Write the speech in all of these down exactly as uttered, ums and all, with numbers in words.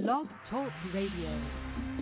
Blog Talk Radio.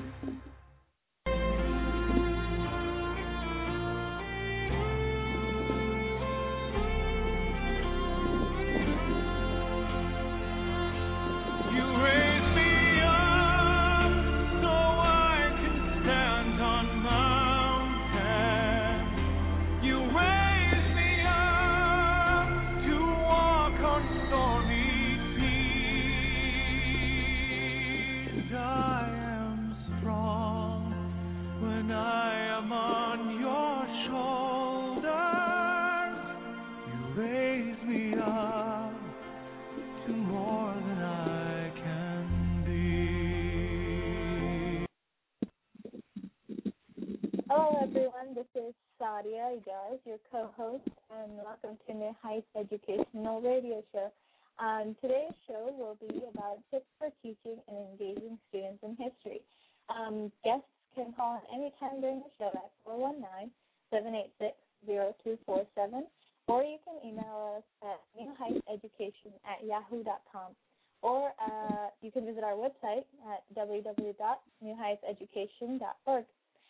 Hello everyone, this is Sadia Igaz, your co-host, and welcome to New Heights Educational Radio Show. Um, today's show will be about tips for teaching and engaging students in history. Um, guests can call in anytime during the show at four one nine, seven eight six, zero two four seven, or you can email us at newheightseducation at yahoo dot com, or uh, you can visit our website at w w w dot new heights education dot org.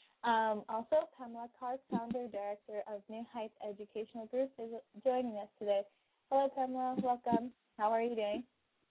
Um, also, Pamela Clark, founder director of New Heights Educational Group, is joining us today. Hello, Pamela. Welcome. How are you doing?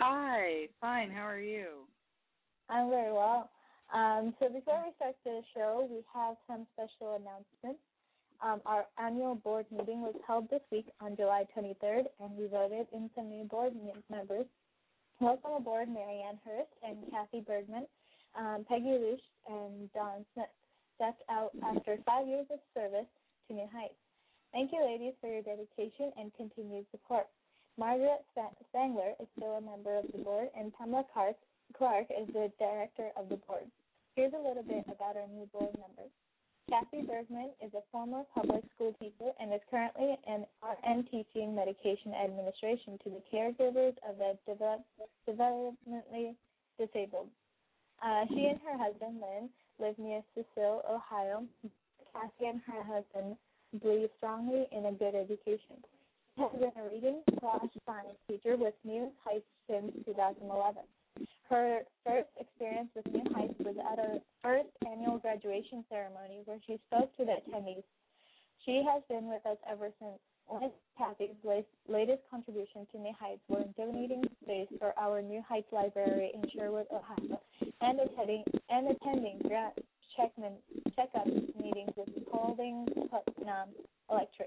Hi. Fine. How are you? I'm very well. Um, so before we start the show, we have some special announcements. Um, our annual board meeting was held this week on July twenty-third, and we voted in some new board members. Welcome aboard Mary Ann Hurst and Kathy Bergman, um, Peggy Lush, and Dawn Smith. Stepped out after five years of service to New Heights. Thank you, ladies, for your dedication and continued support. Margaret Spangler is still a member of the board, and Pamela Clark is the director of the board. Here's a little bit about our new board members. Kathy Bergman is a former public school teacher and is currently an R N teaching medication administration to the caregivers of the develop, developmentally disabled. Uh, she and her husband, Lynn, live near Cecil, Ohio. Kathy and her husband believe strongly in a good education. She has been a reading slash science teacher with New Heights since two thousand eleven. Her first experience with New Heights was at our first annual graduation ceremony where she spoke to the attendees. She has been with us ever since. One of Kathy's latest contribution to New Heights were donating space for our New Heights Library in Sherwood, Ohio, and attending and attending grant checkman checkup meetings with Paulding Putnam Electric.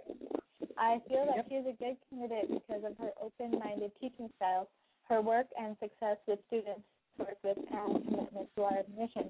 I feel that yep. she is a good candidate because of her open-minded teaching style, her work and success with students to work with, and commitment to our mission.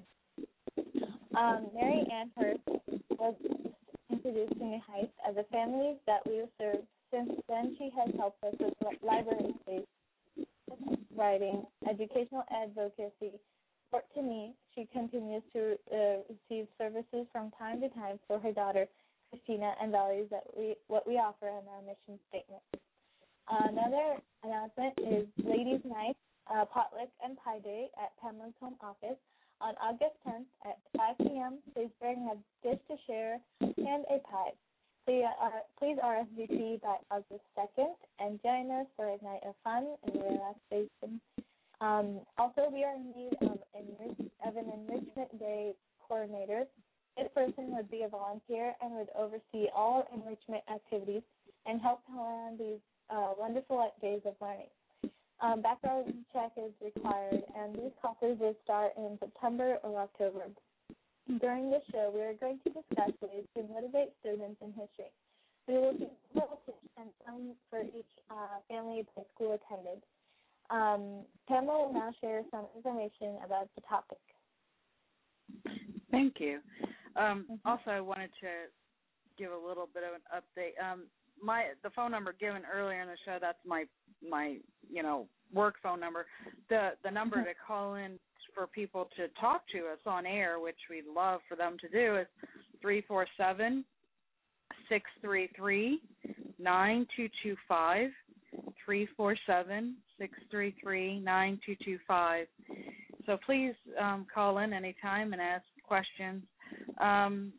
Um, Mary Ann Hurst was introduced to New Heights as a family that we have served. Since then, she has helped us with library space, writing, educational advocacy. Support to me, she continues to uh, receive services from time to time for her daughter, Christina, and values that we what we offer in our mission statement. Uh, another announcement is Ladies' Night, uh, Potluck and Pie Day at Pamela's home office. On August tenth at five p.m., please bring a dish to share and a pie. Please, uh, please R S V P by August second and join us for a night of fun and relaxation. Um, also, we are in need of, enrich- of an Enrichment Day coordinator. This person would be a volunteer and would oversee all enrichment activities and help plan these uh, wonderful days of learning. Um, background check is required, and these classes will start in September or October. During this show, we are going to discuss ways to motivate students in history. We will do several tips and some for each uh, family by school attended. Um, Pamela will now share some information about the topic. Thank you. Um, mm-hmm. Also, I wanted to give a little bit of an update. Um, My the phone number given earlier in the show, that's my my you know work phone number. The the number to call in for people to talk to us on air, which we'd love for them to do, is three four seven, six three three, nine two two five, three four seven, six three three, nine two two five. So please um, call in anytime and ask questions. Um,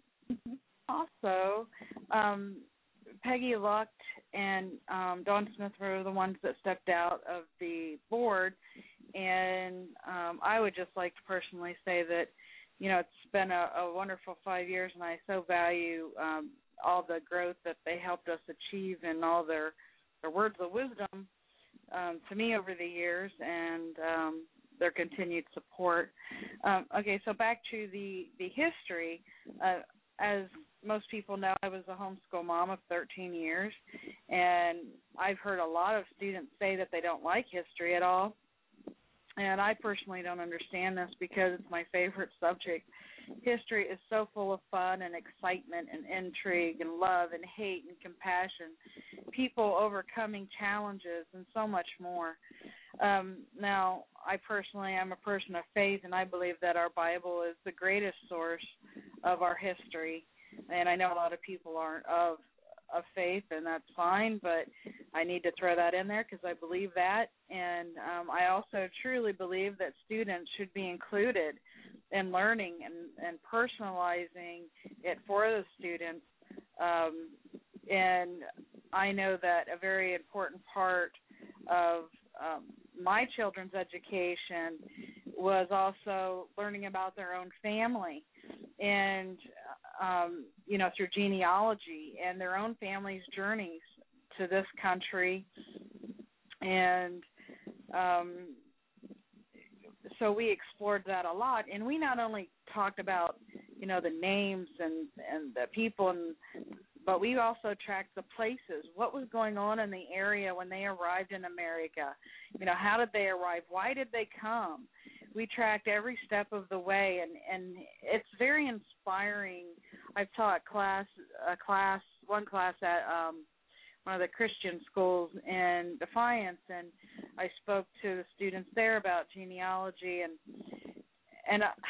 also, um, Peggy Lucht and um, Dawn Smith were the ones that stepped out of the board, and um, I would just like to personally say that, you know, it's been a, a wonderful five years, and I so value um, all the growth that they helped us achieve and all their, their words of wisdom um, to me over the years, and um, their continued support. Um, okay, so back to the, the history. Uh, as most people know, I was a homeschool mom of thirteen years, and I've heard a lot of students say that they don't like history at all. And I personally don't understand this because it's my favorite subject. History is so full of fun and excitement and intrigue and love and hate and compassion, people overcoming challenges, and so much more. Um, now, I personally am a person of faith, and I believe that our Bible is the greatest source of our history. And I know a lot of people aren't of of faith, and that's fine, but I need to throw that in there because I believe that. And um, I also truly believe that students should be included in learning and, and personalizing it for the students. Um, and I know that a very important part of um, my children's education was also learning about their own family and, um, you know, through genealogy and their own family's journeys to this country. And um, so we explored that a lot. And we not only talked about, you know, the names and, and the people, and but we also tracked the places, what was going on in the area when they arrived in America. You know, how did they arrive? Why did they come? We tracked every step of the way, and, and it's very inspiring. I've taught class, a class, one class at um, one of the Christian schools in Defiance, and I spoke to the students there about genealogy, and and uh,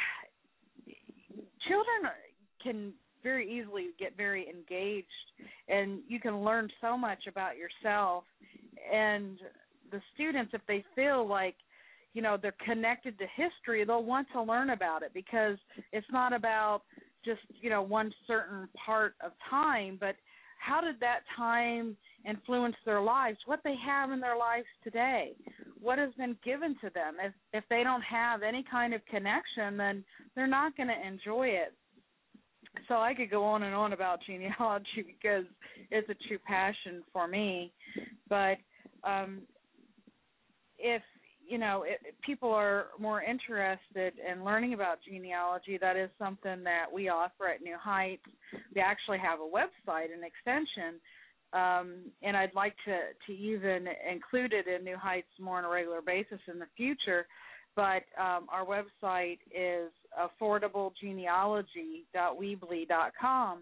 children can very easily get very engaged, and you can learn so much about yourself. And the students, if they feel like, you know, they're connected to history, they'll want to learn about it, because it's not about just, you know, one certain part of time, but how did that time influence their lives, what they have in their lives today, what has been given to them. If if they don't have any kind of connection, then they're not going to enjoy it. So I could go on and on about genealogy because it's a true passion for me. But um, if, you know, if people are more interested in learning about genealogy, that is something that we offer at New Heights. We actually have a website, an extension, um, and I'd like to, to even include it in New Heights more on a regular basis in the future. But um, our website is affordable genealogy dot weebly dot com.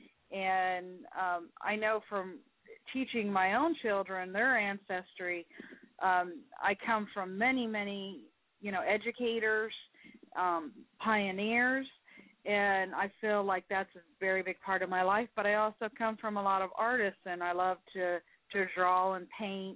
And um, I know from teaching my own children their ancestry, um, I come from many, many, you know, educators, um, pioneers, and I feel like that's a very big part of my life. But I also come from a lot of artists, and I love to, to draw and paint.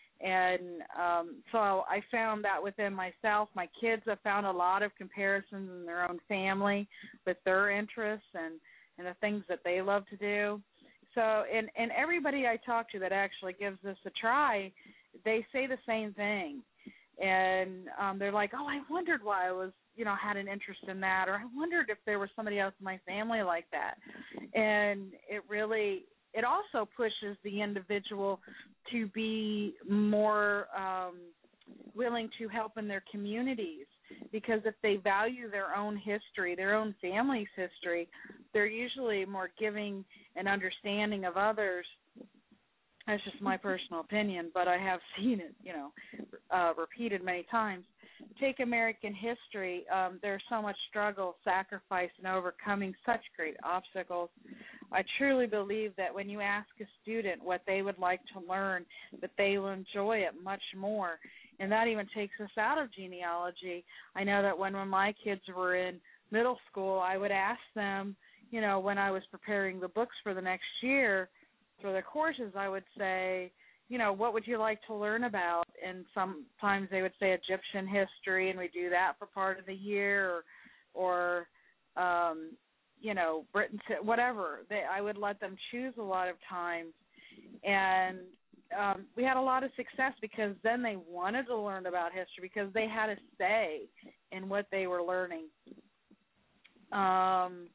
And um, so I found that within myself. My kids have found a lot of comparisons in their own family with their interests and, and the things that they love to do. So, and, and everybody I talk to that actually gives this a try, they say the same thing. And um, they're like, oh, I wondered why I was, you know, had an interest in that, or I wondered if there was somebody else in my family like that. And it really, it also pushes the individual to be more um, willing to help in their communities, because if they value their own history, their own family's history, they're usually more giving and understanding of others. That's just my personal opinion, but I have seen it, you know, uh, repeated many times. Take American history. Um, there's so much struggle, sacrifice, and overcoming such great obstacles. I truly believe that when you ask a student what they would like to learn, that they will enjoy it much more. And that even takes us out of genealogy. I know that when, when my kids were in middle school, I would ask them, you know, when I was preparing the books for the next year, for their courses, I would say, you know, what would you like to learn about? And sometimes they would say Egyptian history, and we do that for part of the year, or, or um, you know, Britain, whatever. They, I would let them choose a lot of times. And um, we had a lot of success because then they wanted to learn about history because they had a say in what they were learning. Um,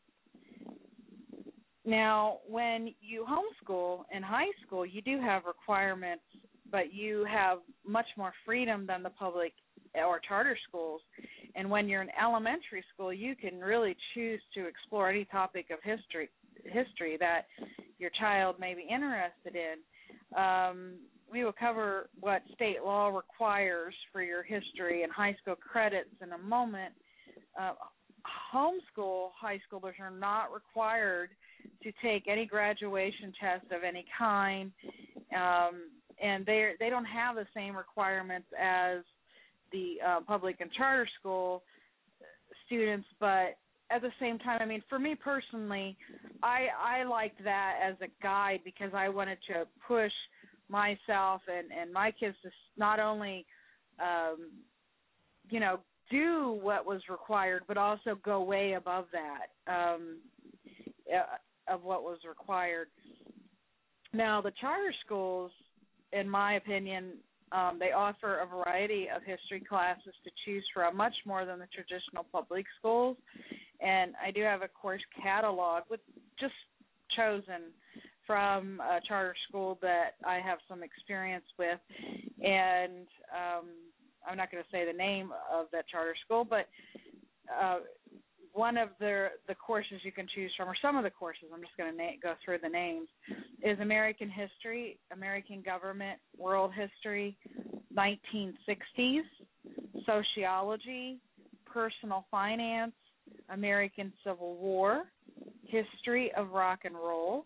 now, when you homeschool in high school, you do have requirements, but you have much more freedom than the public or charter schools. And when you're in elementary school, you can really choose to explore any topic of history history that your child may be interested in. Um, we will cover what state law requires for your history and high school credits in a moment. Uh, homeschool high schoolers are not required to take any graduation test of any kind, um, and they they don't have the same requirements as the uh, public and charter school students, but at the same time, I mean, for me personally, I I liked that as a guide because I wanted to push myself and, and my kids to not only, um, you know, do what was required, but also go way above that um, uh, of what was required. Now, the charter schools, in my opinion, Um, they offer a variety of history classes to choose from, much more than the traditional public schools. And I do have a course catalog with just chosen from a charter school that I have some experience with. And um, I'm not going to say the name of that charter school, but uh, one of the the courses you can choose from, or some of the courses, I'm just going to na- go through the names, is American History, American Government, World History, nineteen sixties, Sociology, Personal Finance, American Civil War, History of Rock and Roll,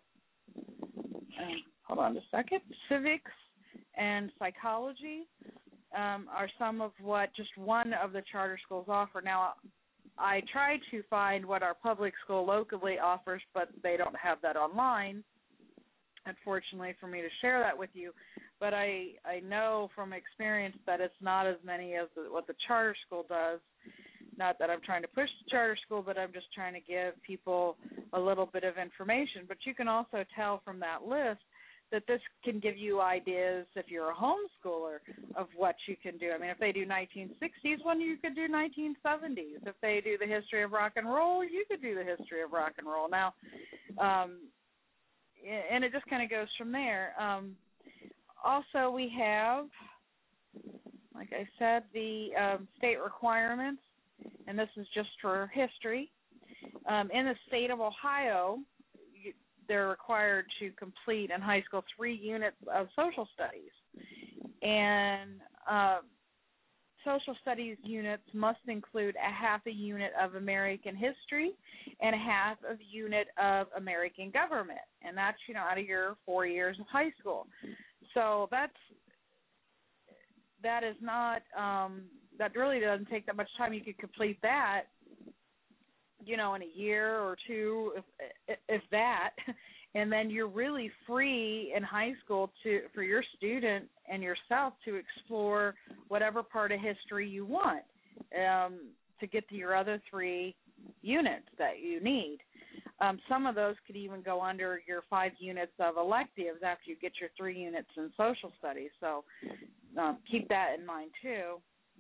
um, hold on a second, Civics and Psychology um, are some of what just one of the charter schools offer. Now, I tried to find what our public school locally offers, but they don't have that online, unfortunately, for me to share that with you. But I, I know from experience that it's not as many as the, what the charter school does. Not that I'm trying to push the charter school, but I'm just trying to give people a little bit of information. But you can also tell from that list that this can give you ideas, if you're a homeschooler, of what you can do. I mean, if they do nineteen sixties one, you could do nineteen seventies. If they do the history of rock and roll, you could do the history of rock and roll. Now, um, and it just kind of goes from there. Um, also, we have, like I said, the um, state requirements, and this is just for history. Um, in the state of Ohio, they're required to complete in high school three units of social studies. And uh, social studies units must include a half a unit of American history and a half of unit of American government. And that's, you know, out of your four years of high school. So that's, that is not, um, that really doesn't take that much time. You could complete that, you know, in a year or two, if, if that, and then you're really free in high school to for your student and yourself to explore whatever part of history you want um, to get to your other three units that you need. Um, some of those could even go under your five units of electives after you get your three units in social studies. So um, keep that in mind too.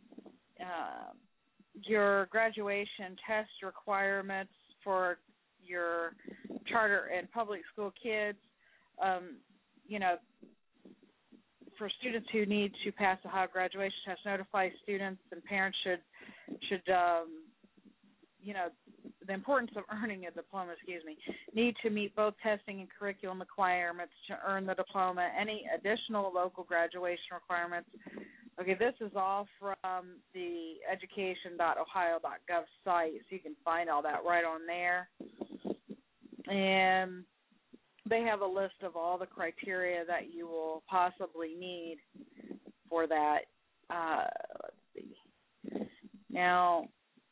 Uh, your graduation test requirements for your charter and public school kids, um, you know, for students who need to pass the Ohio graduation test, notify students and parents should, should um, you know, the importance of earning a diploma, excuse me, need to meet both testing and curriculum requirements to earn the diploma. Any additional local graduation requirements. Okay, this is all from the education dot ohio dot gov site, so you can find all that right on there. And they have a list of all the criteria that you will possibly need for that. Uh, let's see. Now,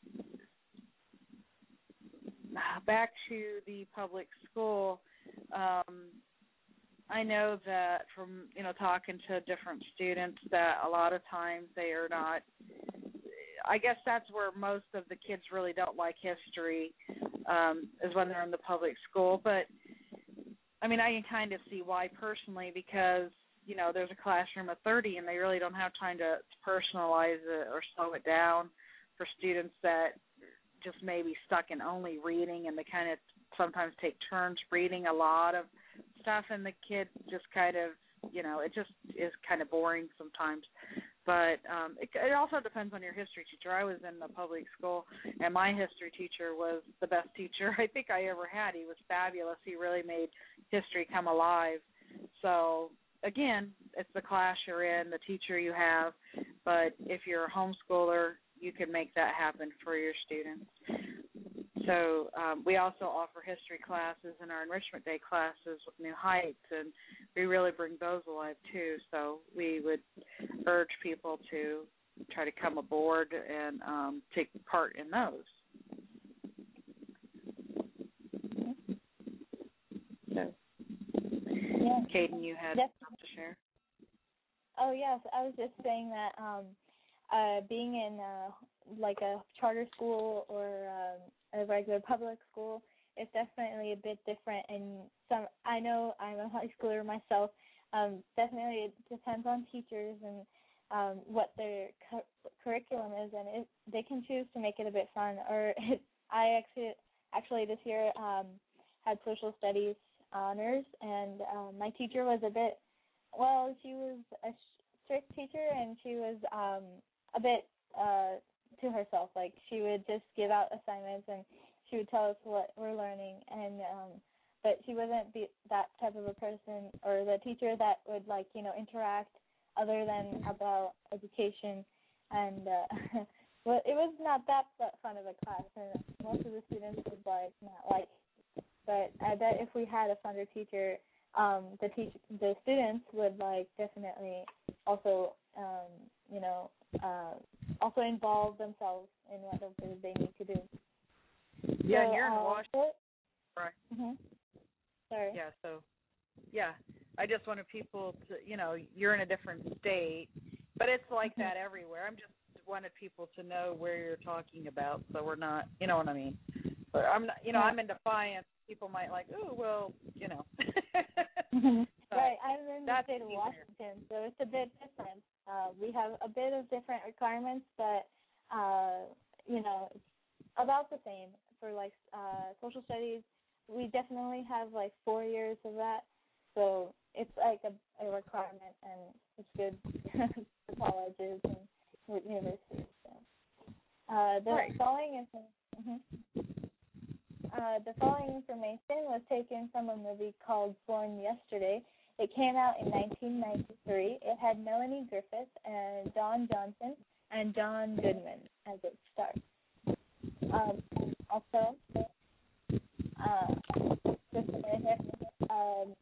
back to the public school, um, I know that from, you know, talking to different students that a lot of times they are not, I guess that's where most of the kids really don't like history, um, is when they're in the public school. But, I mean, I can kind of see why personally, because, you know, there's a classroom of thirty and they really don't have time to personalize it or slow it down for students that just maybe stuck in only reading, and they kind of sometimes take turns reading a lot of stuff, and the kid just kind of, you know, it just is kind of boring sometimes. But um, it, it also depends on your history teacher. I was in a public school, and my history teacher was the best teacher I think I ever had. He was fabulous. He really made history come alive. So, again, it's the class you're in, the teacher you have. But if you're a homeschooler, you can make that happen for your students. So um, we also offer history classes in our Enrichment Day classes with New Heights, and we really bring those alive too. So we would urge people to try to come aboard and um, take part in those. So, yeah. Caden, you had Yes. something to share? Oh, yes. I was just saying that um, uh, being in uh, like a charter school or um, a regular public school is definitely a bit different. And some, I know I'm a high schooler myself. Um, definitely, it depends on teachers and um, what their cu- curriculum is, and it, they can choose to make it a bit fun. Or it, I actually, actually this year um, had social studies honors, and um, my teacher was a bit, well, she was a strict teacher, and she was um, a bit uh, to herself. Like, she would just give out assignments, and she would tell us what we're learning, and um, but she wasn't the, that type of a person or the teacher that would, like, you know, interact other than about education. And uh, well, it was not that fun of a class, and most of the students would, like, not like it. But I bet if we had a funner teacher, um, the teach the students would, like, definitely also, um, you know, uh, also involve themselves in whatever they need to do. Yeah, so, and you're in uh, Washington. Right. Mm-hmm. Sorry. Yeah, so, yeah, I just wanted people to, you know, you're in a different state, but it's like Mm-hmm. that everywhere. I'm just wanted people to know where you're talking about, so we're not, you know what I mean. But I'm not, you know, Yeah. I'm in Defiance. People might like, oh, well, you know. Mm-hmm. So Right, I'm in the state of easier. Washington, so it's a bit different. Uh, we have a bit of different requirements, but, uh, you know, it's about the same. For, like, uh, social studies, we definitely have, like, four years of that, so it's, like, a, a requirement, and it's good for colleges and universities. So. Uh, the Right. following is... Mm-hmm. Uh, the following information was taken from a movie called Born Yesterday. It came out in nineteen ninety-three. It had Melanie Griffith and Don Johnson and John Goodman as its stars. Um, also, uh, just a minute here. Um,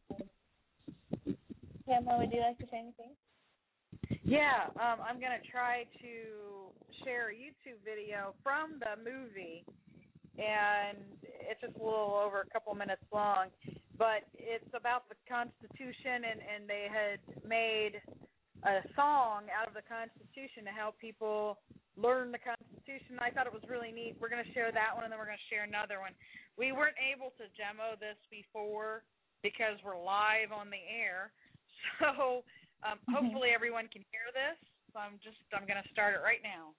Pamela, would you like to say anything? Yeah, um, I'm going to try to share a YouTube video from the movie, and it's just a little over a couple minutes long, but it's about the Constitution, and, and they had made a song out of the Constitution to help people learn the Constitution. I thought it was really neat. We're going to share that one, and then we're going to share another one. We weren't able to demo this before because we're live on the air, so um, mm-hmm. hopefully everyone can hear this. So I'm just I'm going to start it right now.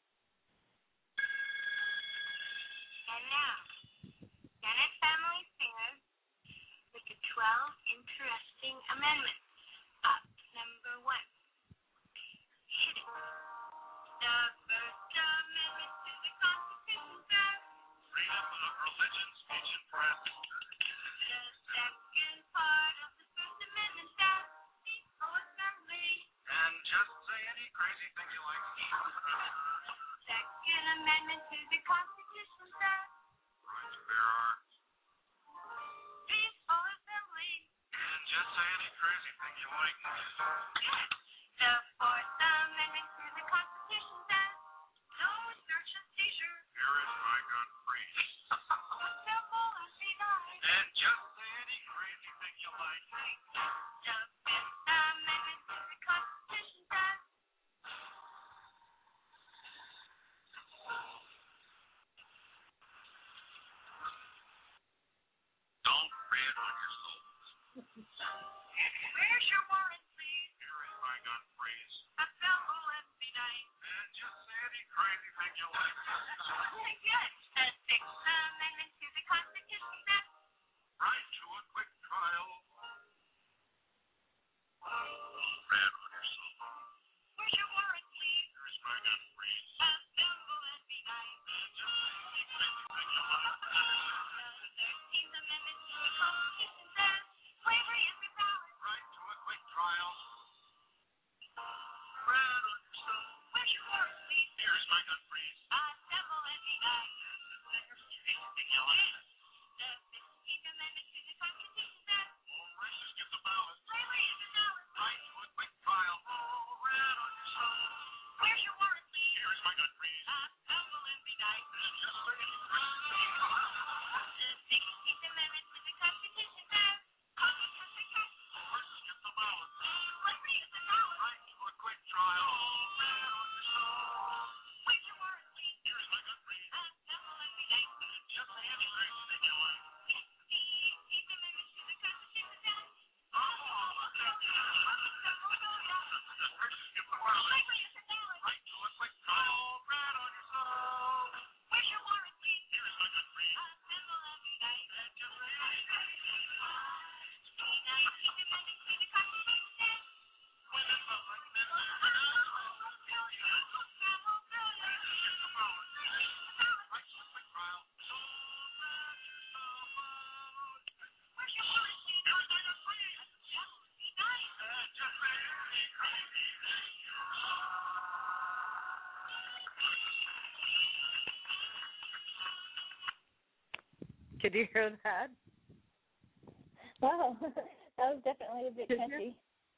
And now, Senate Family Affairs with the twelve interesting amendments. Up, number one. Hidden. The First Amendment to the Constitution says freedom of religion, speech, and press. The second part of the First Amendment says peaceful assembly. And just say any crazy thing you like. Second Amendment to the Constitution says right to bear arms. Peaceful assembly. And just say any crazy thing you like. The Fourth Amendment to the Constitution says no search and seizure. Here is my gun free. Simple and benign. And just say any crazy thing you like. The Fifth Amendment to the Constitution says Good. The Sixth Amendment to the Constitution says, right to a quick trial. Red on your cell phone. Where's your warrant, please? Here's my gun, please. Assemble and be nice. The Thirteenth Amendment to the Constitution says, slavery is invalid. Right to a quick trial. Red on your cell phone. Where's your warrant, please? Here's my gun, please. Assemble and be nice. The Fifteenth Amendment to the Constitution says, all races get the ballot. Slavery is invalid. Right to a quick trial. Oh, red on your cell phone. Where's your warrant, please? Here's my gun, please. Assemble and be nice. The Sixteenth Amendment to the Constitution says, all races get the ballot. Slavery is invalid. Right to a quick trial. Oh, red on your cell phone. Where's your warrant, please? Here's my gun, please. Assemble and be nice. Just any race that you like. The Eighteenth Amendment to the Constitution says, oh, races get the ballot. Slavery is invalid. Right to a quick trial. Oh, red on your cell phone. Where's your warrant, please? Here's my gun, please. Assemble and be nice. Just any race that you like. The Nineteenth Amendment to the Constitution says, women vote like men. Could you hear that? Wow, that was definitely a bit Did catchy.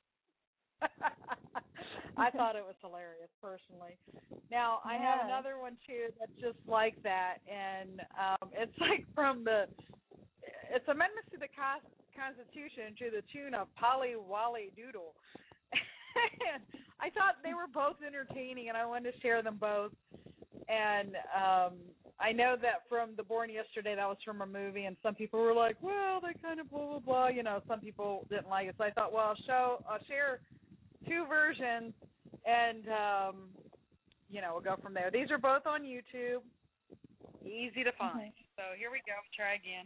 I thought it was hilarious, personally. Now, I Yeah. have another one, too, that's just like that, and um, it's like from the, it's amendments to the Cos- Constitution to the tune of Polly Wolly Doodle. And I thought they were both entertaining, and I wanted to share them both. And um, I know that from the Born Yesterday, that was from a movie, and some people were like, well, they kind of blah, blah, blah. You know, some people didn't like it. So I thought, well, I'll, show, I'll share two versions, and, um, you know, we'll go from there. These are both on YouTube, easy to find. Mm-hmm. So here we go. Try again.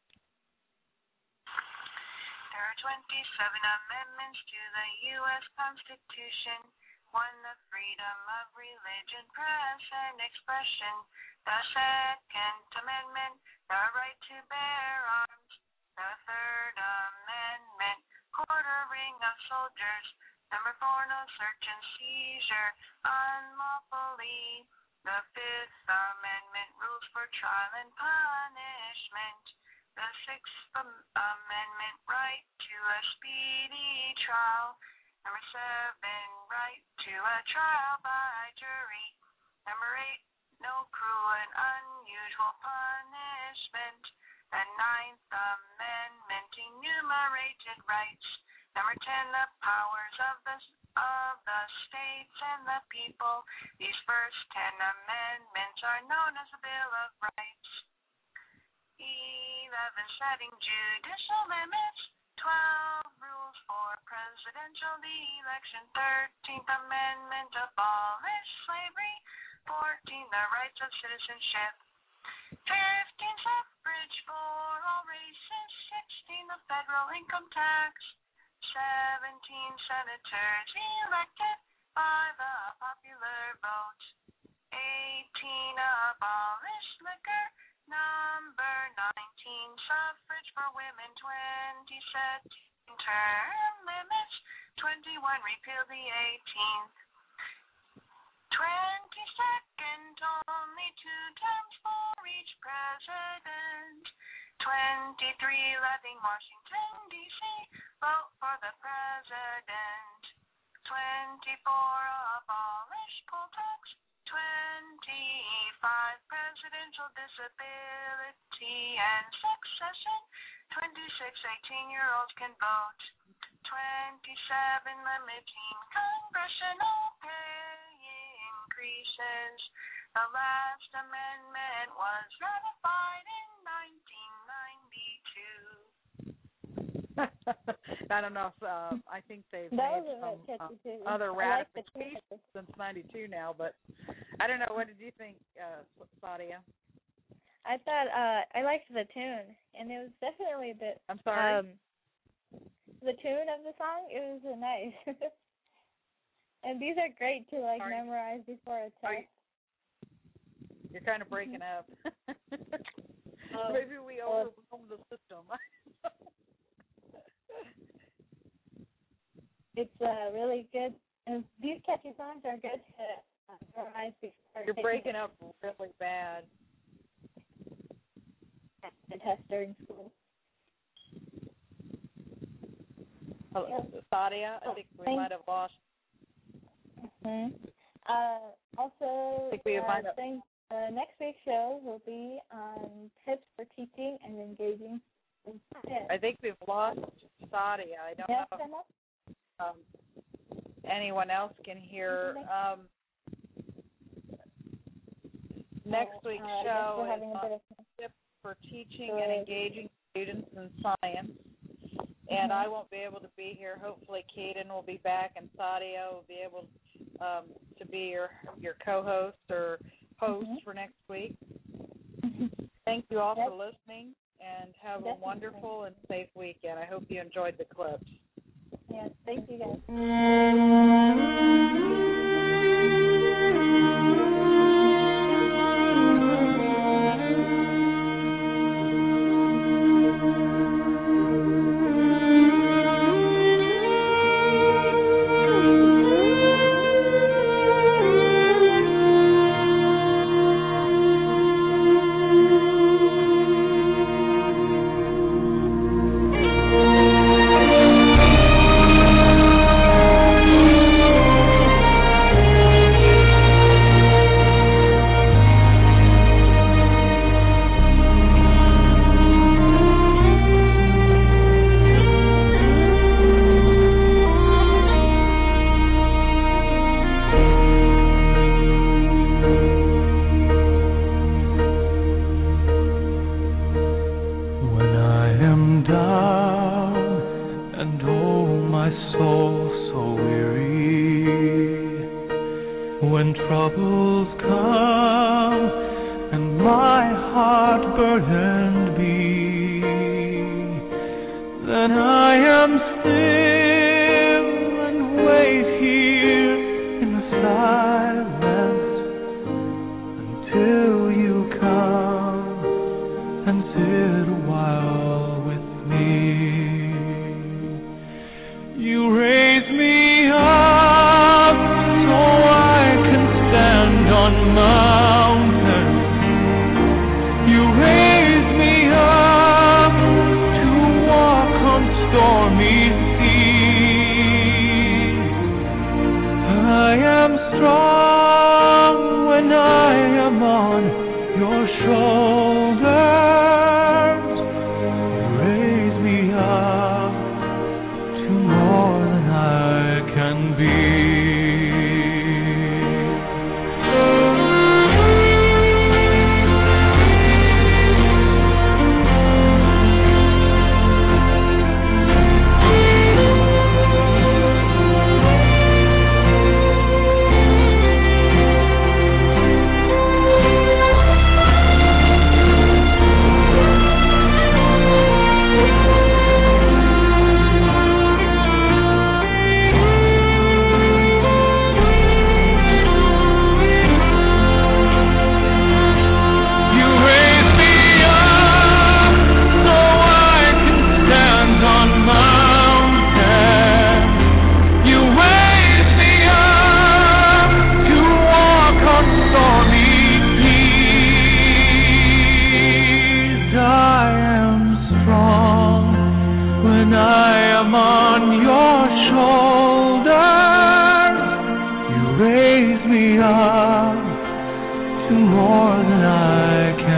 There are twenty-seven amendments to the U S Constitution. One, the freedom of religion, press, and expression. The Second Amendment, the right to bear arms. The Third Amendment, quartering of soldiers. Number four, no search and seizure unlawfully. The Fifth Amendment, rules for trial and punishment. The Sixth Amendment, right to a speedy trial. Number seven, right to a trial by jury. Number eight, no cruel and unusual punishment. The Ninth Amendment, enumerated rights. Number ten, the powers of the of the states and the people. These first ten amendments are known as the Bill of Rights. Eleven, setting judicial limits. Twelve, rules for presidential election. Thirteenth Amendment, abolish slavery. Fourteen, the rights of citizenship. Fifteen, suffrage for all races. Sixteen, the federal income tax. Seventeen, senators elected by the popular vote. Eighteen, abolish liquor. Number nineteen, suffrage for women. Twenty, setting term limits. Twenty-one, repeal the eighteenth. Twenty-second, only two terms for each president. Twenty-three, letting Washington, D C vote for the president. Twenty-four, abolish poll tax. Twenty-five, presidential disability and succession. Twenty-six, eighteen-year-olds can vote. Twenty-seven, limiting congressional pay increases. The last amendment was ratified in nineteen ninety-two. I don't know if uh, I think they've That made was a some bit catchy too. uh, other I like the ratifications tune. since ninety-two now, but I don't know. What did you think, uh, Sadia? I thought uh, I liked the tune, and it was definitely a bit. I'm sorry. Um, the tune of the song, it was uh, nice. And these are great to like Are you- memorize before a Are you- test. You're kind of breaking up. Oh, Maybe we well, overwhelmed the system. it's uh, really good. And these catchy songs are good to uh, memorize before You're taking breaking up really bad. the test during school. Hello, Sadia, I think we Thank- might have lost. hmm Uh, also, I think we uh, might have. thing, uh, next week's show will be on tips for teaching and engaging in science. I think we've lost Sadia. I don't Yes, know Emma? if um, anyone else can hear. Um, next Oh, week's uh, I guess show we're having is a bit on of tips for teaching Good. and engaging students in science. And Mhm. I won't be able to be here. Hopefully, Kaden will be back, and Sadia will be able um, to be your your co-host or host Mhm. for next week. Thank you all Yep. for listening, and have Definitely. a wonderful and safe weekend. I hope you enjoyed the clips. Yes, thank you guys. When I am down and oh my soul so weary, when troubles come and my heart burdened be, then I am still and wait here in the silence until you come and sit a while with me. You raise me up so I can stand on mountains. You raise me up to walk on stormy seas. I am strong when I am on your shoulders. You raise me up to more than I can be. You raise me up so I can stand on mountains. You raise me up to walk on stormy seas. I am strong when I am on your shoulders. You raise me up to more than I can